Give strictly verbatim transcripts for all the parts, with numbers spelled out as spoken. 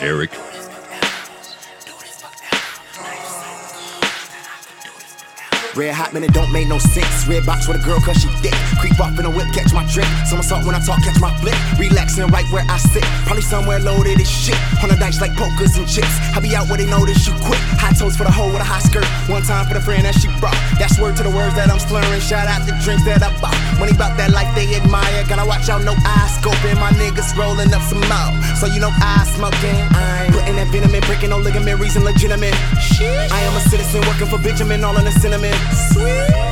Eric. Red hot, man, it don't make no sense. Red box with a girl cause she thick. Creep off in a whip, catch my drip. Somersault when I talk, catch my flip. Relaxing right where I sit. Probably somewhere loaded as shit. On the dice like pokers and chips. I be out where they notice you quick. High toes for the hoe with a high skirt. One time for the friend that she brought. That's word to the words that I'm slurring. Shout out the drinks that I bought. Money about that life they admire. Gotta watch out, no eyes scoping. My niggas rolling up some more. So you know I smoking. I'm putting that venom in, breaking no ligament, reason legitimate. I am a citizen working for Benjamin, all in the cinnamon. Sweet.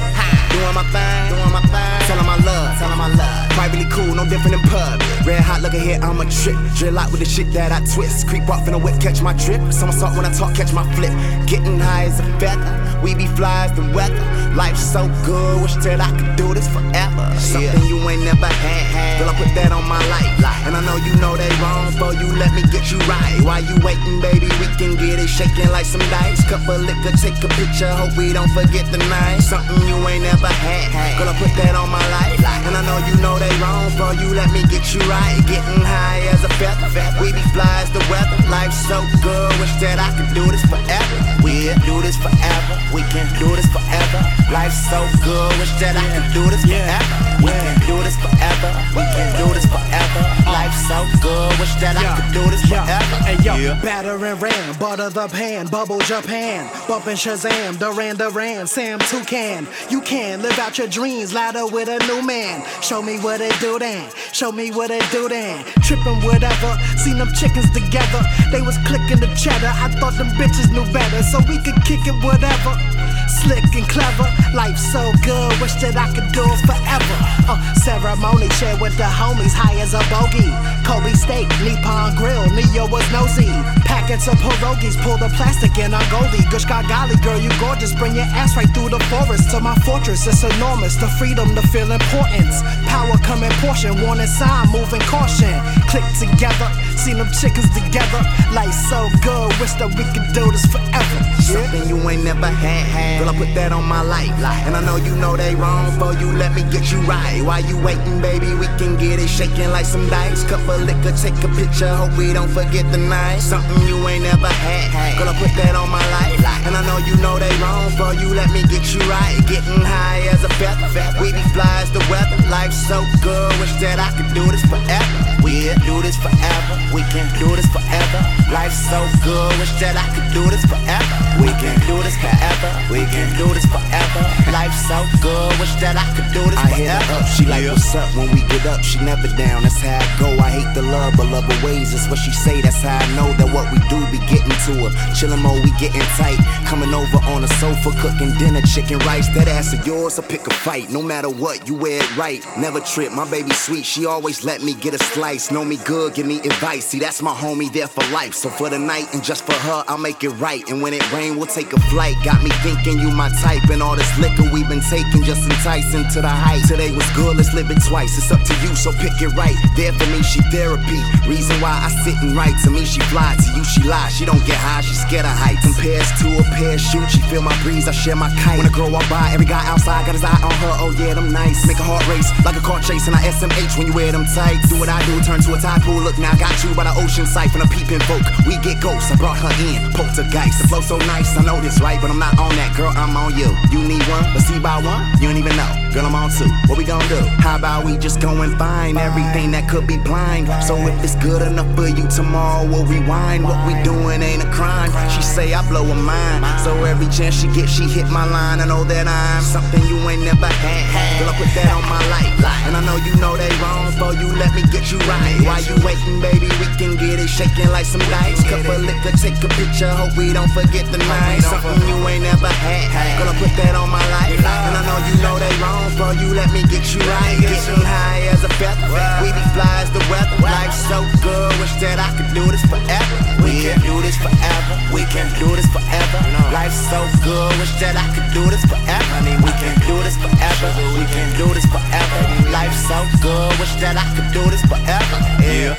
Doing my thing, doing my thing. Tell 'em I love, tell 'em I love. Privately cool, no different than pub. Red hot, look ahead, I'm a trip. Drill out with the shit that I twist. Creep off in a whip, catch my drip. Somersault when I talk, catch my flip. Getting high as a feather. We be fly as the weather. Life's so good, wish that I could do this forever. Something you ain't never had. Girl, I put that on my life. And I know you know they wrong, so you let me get you right. While you waiting, baby, we can get it shaking like some dice. Cup of liquor, take a picture, hope we don't forget the night. Something you ain't never had. Girl, I put that on my life. And I know you know they wrong, so you let me get you right. Getting high as a feather. We be fly as the weather. Life's so good, wish that I could do this forever. We'll do this forever. We can do this forever. Life's so good, wish that I could do this forever. We can do this forever. We can do this forever. Life's so good, wish that I could do this forever. Hey yo, battering ram, butter the pan, bubble Japan, bumping Shazam, Duran Duran, Sam Toucan. You can live out your dreams, ladder with a new man. Show me what it do then, show me what it do then. Tripping whatever, seen them chickens together. They was clicking the cheddar, I thought them bitches knew better, so we could kick it whatever. Slick and clever, life's so good, wish that I could do it forever. Uh, ceremony shared with the homies, high as a bogey. Kobe steak, Nippon grill, Neo was nosy. Packets of pierogies, pull the plastic in a goldie. Gushka golly, girl, you gorgeous, bring your ass right through the forest to my fortress. It's enormous, the freedom to feel importance. Power come in portion, warning sign, moving caution. Click together, seen them chickens together. Life's so good, wish that we could do this forever. Something you ain't never had. Girl, I put that on my life. And I know you know they wrong, so you let me get you right. While you waiting, baby, we can get it shaking like some dice. Cup of liquor, take a picture, hope we don't forget the night. Something you ain't never had. Girl, I put that on my life. And I know you know they wrong, so you let me get you right. Getting high as a feather. We be fly as the weather. Life's so good, wish that I could do this forever. We'll do this forever. We can do this forever. Life's so good, wish that I could do this forever. We can do this forever. We can do this forever. Life's so good, wish that I could do this I forever. Hit her up, she like, what's up when we get up? She never down, that's how I go. I hate the love, but love her ways. That's what she say, that's how I know that what we do be getting to her. Chillin' mode, we getting tight. Coming over on the sofa, cooking dinner, chicken rice. That ass of yours, I pick a fight. No matter what, you wear it right. Never trip, my baby sweet, she always let me get a slice. Know me good, give me advice. See, that's my homie there for life. So for the night and just for her, I'll make it right. And when it rain, we'll take a flight. Got me thinking you my type. And all this liquor we've been taking just enticing to the height. Today was good, let's live it twice. It's up to you, so pick it right. There for me, she therapy. Reason why I sit and write. To me, she fly. To you, she lie. She don't get high, she scared of heights. Compares to a parachute, she feel my breeze, I share my kite. When a girl walk by, every guy outside got his eye on her. Oh yeah, them nice. Make a heart race like a car chase, and I S M H when you wear them tights. Do what I do, turn to a tide pool. Look now, got you by the ocean sight from a peeping folk. We get ghosts, I brought her in. Poltergeist, the flow so nice, I know this right, but I'm not on that. Girl, I'm on you. You need one, but see by one, you don't even know. Girl, I'm on two. What we gon' do? How about we just go and find everything that could be blind? So if it's good enough for you tomorrow, we'll rewind. What we doing ain't a crime. She say I blow her mind, so every chance she get, she hit my line. I know that I'm something you ain't never had. Girl, I put that on my life, and I know you know they wrong, so you let me get you right. While you waiting, baby, we can get it shaking like some dice. Cup of liquor, take a picture, hope we don't forget the night. Something you ain't never had. Girl, I put that on my life, and I know you know they wrong, so you let me get you right. Getting high as a feather, we be fly as the weather. Life's so good, wish that I could do this forever. We can do this forever. We can do this forever. Life's so good, wish that I could do this forever. We can do this forever. We can do this forever. Life's so good, wish that I could do this forever. Yeah.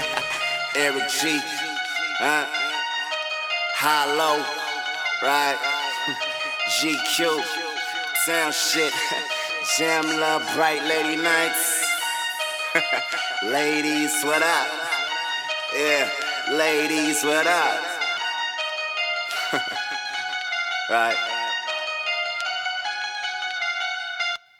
Eric G. Uh. High low. Right. G Q. Sound shit. Jam love bright lady nights. Ladies, what up? Yeah. Ladies, what up? Right.